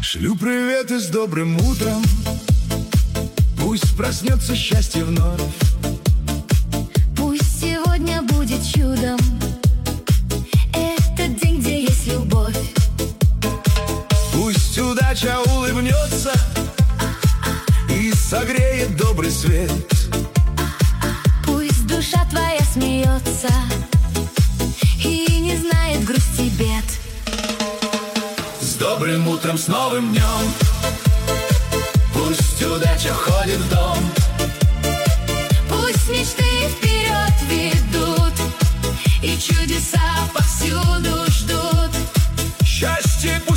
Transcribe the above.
Шлю приветы с добрым утром, пусть проснется счастье вновь. Пусть сегодня будет чудом этот день, где есть любовь. Пусть удача улыбнется и согреет добрый свет. Пусть душа твоя смеется и не знает грусти и бед. С добрым утром, с новым днем, пусть удача входит в дом. Пусть мечты вперед ведут и чудеса повсюду ждут. Счастье пусть